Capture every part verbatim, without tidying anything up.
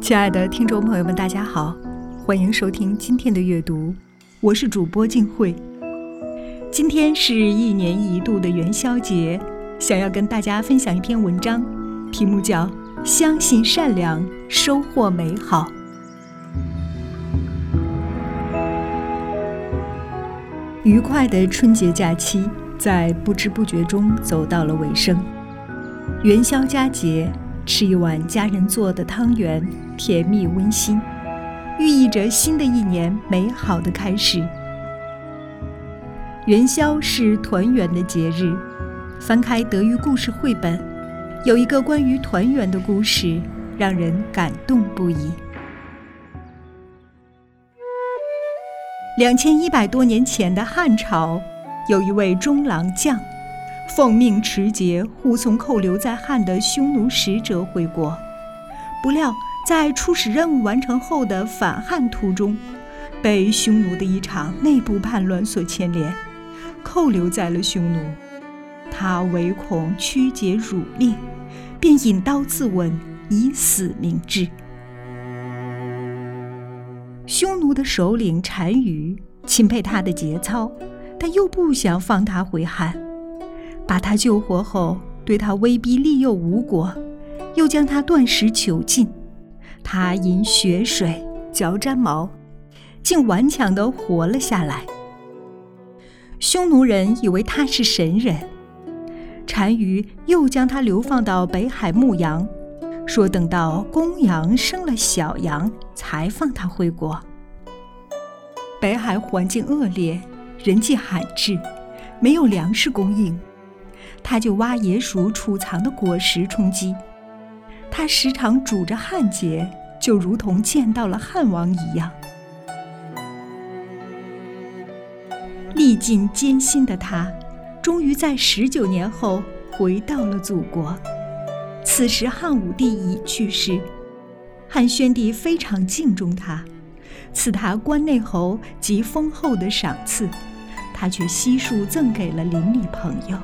亲爱的听众朋友们，大家好，欢迎收听今天的阅读，我是主播静慧。今天是一年一度的元宵节，想要跟大家分享一篇文章，题目叫《相信善良，收获美好》。愉快的春节假期在不知不觉中走到了尾声。元宵佳节，吃一碗家人做的汤圆，甜蜜温馨，寓意着新的一年美好的开始。元宵是团圆的节日，翻开德育故事绘本，有一个关于团圆的故事，让人感动不已。两千一百多年前的汉朝，有一位中郎将，奉命持节护送扣留在汉的匈奴使者回国。不料在出使任务完成后的返汉途中，被匈奴的一场内部叛乱所牵连，扣留在了匈奴。他唯恐曲解辱令，便引刀自刎，以死明志。匈奴的首领单于钦佩他的节操，但又不想放他回汉，把他救活后，对他威逼利诱无果，又将他断食囚禁。他饮血水，嚼毡毛，竟顽强地活了下来。匈奴人以为他是神人，单于又将他流放到北海牧羊，说等到公羊生了小羊才放他回国。北海环境恶劣，人迹罕至，没有粮食供应，他就挖野鼠储藏的果实充饥。他时常煮着汉节，就如同见到了汉王一样。历尽艰辛的他，终于在十九年后回到了祖国。此时汉武帝已去世，汉宣帝非常敬重他，赐他关内侯及丰厚的赏赐，他却悉数赠给了邻里朋友。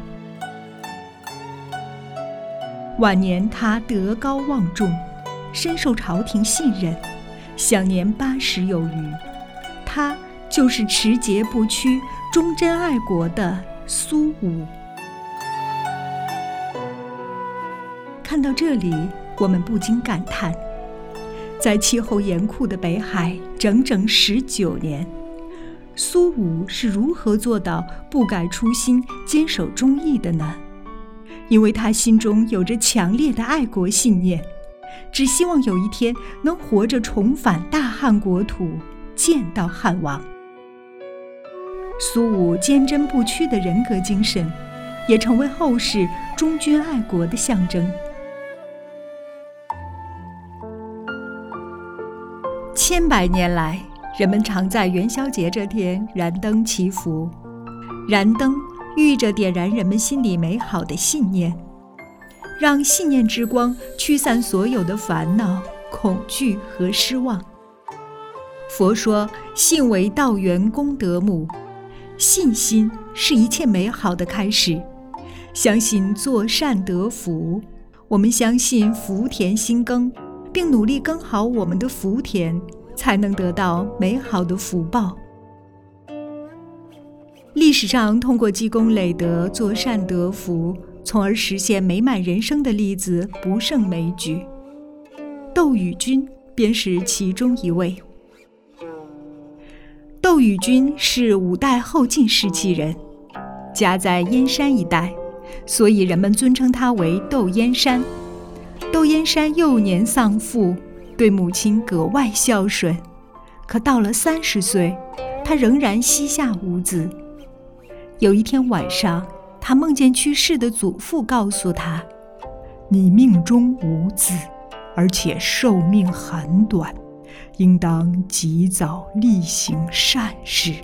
晚年他德高望重，深受朝廷信任，享年八十有余。他就是持节不屈、忠贞爱国的苏武。看到这里，我们不禁感叹，在气候严酷的北海整整十九年，苏武是如何做到不改初心、坚守忠义的呢？因为他心中有着强烈的爱国信念，只希望有一天能活着重返大汉国土，见到汉王。苏武坚贞不屈的人格精神，也成为后世忠君爱国的象征。千百年来，人们常在元宵节这天燃灯祈福。燃灯寓意着点燃人们心里美好的信念，让信念之光驱散所有的烦恼、恐惧和失望。佛说，信为道源功德母，信心是一切美好的开始。相信做善得福，我们相信福田心耕，并努力耕好我们的福田，才能得到美好的福报。历史上通过积功累德、做善得福，从而实现美满人生的例子不胜枚举。窦禹君便是其中一位。窦禹君是五代后晋时期人，家在燕山一带，所以人们尊称他为窦燕山。窦燕山幼年丧父，对母亲格外孝顺，可到了三十岁，他仍然膝下无子。有一天晚上，他梦见去世的祖父告诉他，你命中无子，而且寿命很短，应当及早力行善事。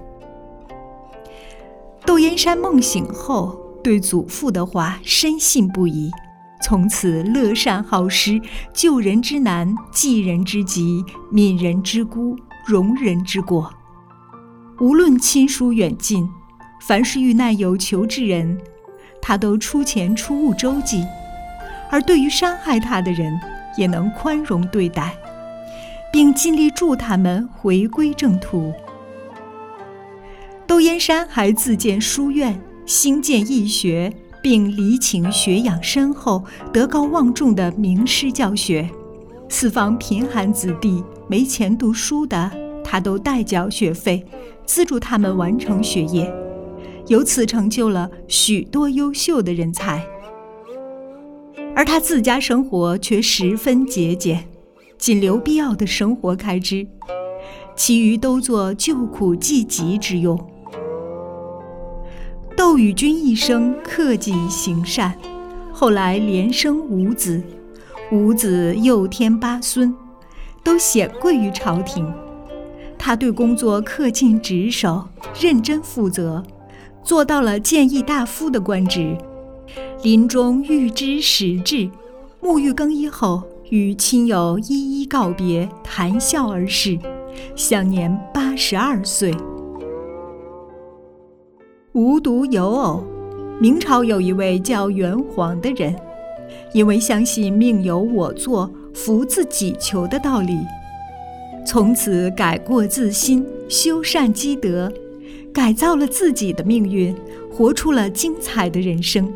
窦燕山梦醒后，对祖父的话深信不疑，从此乐善好施，救人之难，济人之急，悯人之孤，容人之过。无论亲疏远近，凡是遇难有求之人，他都出钱出物周济，而对于伤害他的人，也能宽容对待， 并尽力助他们回归正途。窦燕山还自建书院，兴建义学，并礼请学养深厚、德高望重的名师教学。四方贫寒子弟没钱读书的，他都代缴学费，资助他们完成学业，由此成就了许多优秀的人才。而他自家生活却十分节俭，仅留必要的生活开支，其余都做救苦济急之用。窦宇君一生克己行善，后来连生五子，五子又添八孙，都显贵于朝廷。他对工作恪尽职守，认真负责，做到了谏议大夫的官职。临终预知时至，沐浴更衣后，与亲友一一告别，谈笑而逝，享年八十二岁。无独有偶，明朝有一位叫袁黄的人，因为相信命由我做，福自己求的道理，从此改过自新，修善积德，改造了自己的命运，活出了精彩的人生。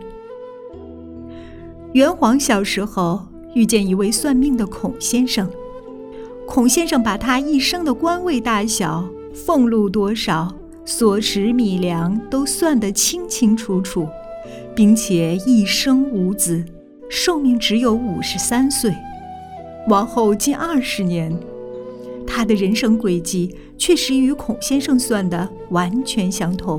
袁黄小时候遇见一位算命的孔先生，孔先生把他一生的官位大小、俸禄多少、所食米粮都算得清清楚楚，并且一生无子，寿命只有五十三岁。往后近二十年，他的人生轨迹确实与孔先生算的完全相同。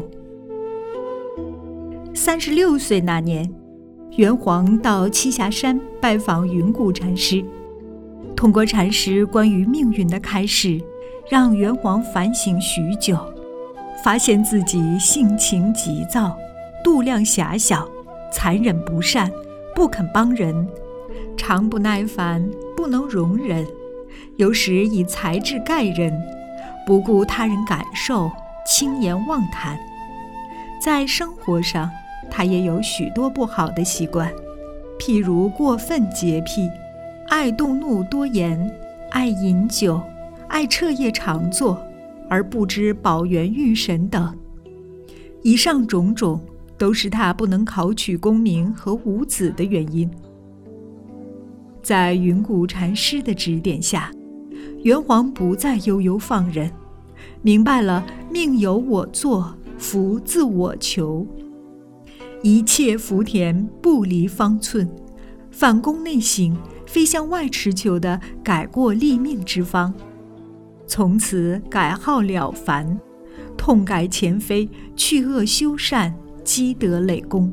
三十六岁那年，袁黄到栖霞山拜访云谷禅师，通过禅师关于命运的开示，让袁黄反省许久，发现自己性情急躁，度量狭小，残忍不善，不肯帮人，常不耐烦，不能容忍，有时以才智盖人，不顾他人感受，轻言妄谈。在生活上，他也有许多不好的习惯，譬如过分洁癖，爱动怒多言，爱饮酒，爱彻夜长坐，而不知保元御神等。以上种种都是他不能考取功名和无子的原因。在云谷禅师的指点下，袁黄不再悠悠放任，明白了命由我做，福自我求，一切福田不离方寸，反攻内省，非向外持求的改过立命之方。从此改号了凡，痛改前非，去恶修善，积德累功。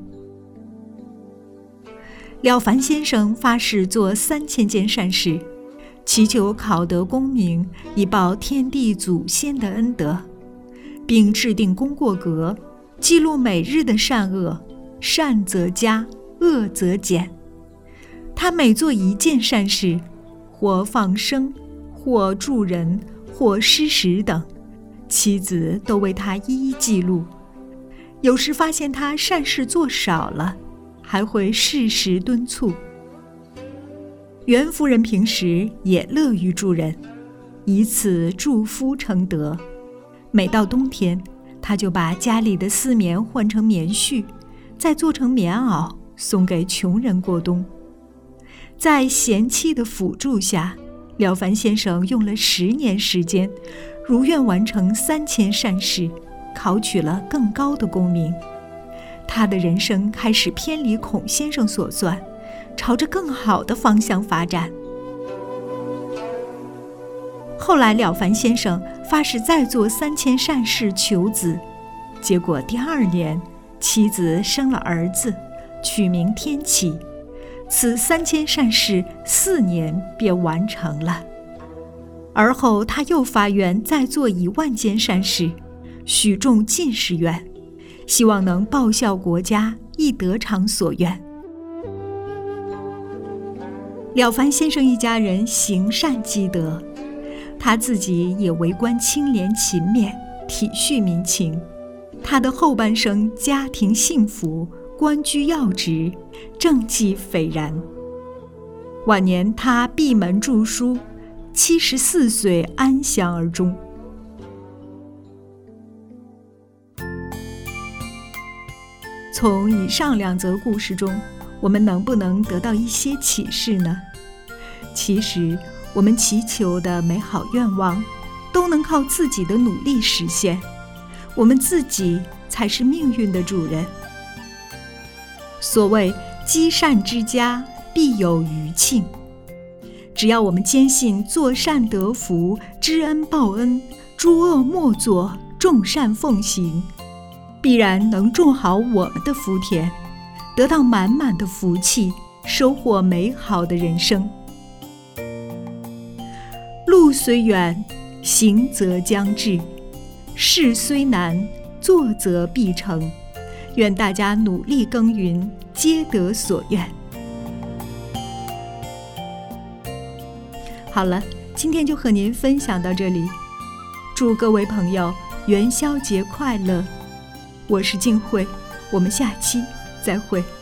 了凡先生发誓做三千件善事，祈求考得功名，以报天地祖先的恩德，并制定功过格，记录每日的善恶，善则加，恶则减。他每做一件善事，或放生，或助人，或施食等，妻子都为他一一记录。有时发现他善事做少了，还会适时敦促。袁夫人平时也乐于助人，以此助夫成德。每到冬天，她就把家里的丝棉换成棉絮，再做成棉袄，送给穷人过冬。在贤妻的辅助下，了凡先生用了十年时间，如愿完成三千善事，考取了更高的功名。他的人生开始偏离孔先生所算，朝着更好的方向发展。后来了凡先生发誓再做三千善事求子，结果第二年妻子生了儿子，取名天启。此三千善事四年便完成了。而后他又发愿再做一万件善事，许中进士愿，希望能报效国家，亦得偿所愿。了凡先生一家人行善积德，他自己也为官清廉勤勉，体恤民情。他的后半生家庭幸福，官居要职，政绩斐然。晚年他闭门著书， 七十四岁安详而终。从以上两则故事中，我们能不能得到一些启示呢？其实，我们祈求的美好愿望，都能靠自己的努力实现。我们自己才是命运的主人。所谓积善之家，必有余庆。只要我们坚信做善得福，知恩报恩，诸恶莫作，众善奉行，必然能种好我们的福田，得到满满的福气，收获美好的人生。路虽远，行则将至；事虽难，做则必成。愿大家努力耕耘，皆得所愿。好了，今天就和您分享到这里，祝各位朋友元宵节快乐！我是静慧，我们下期再会。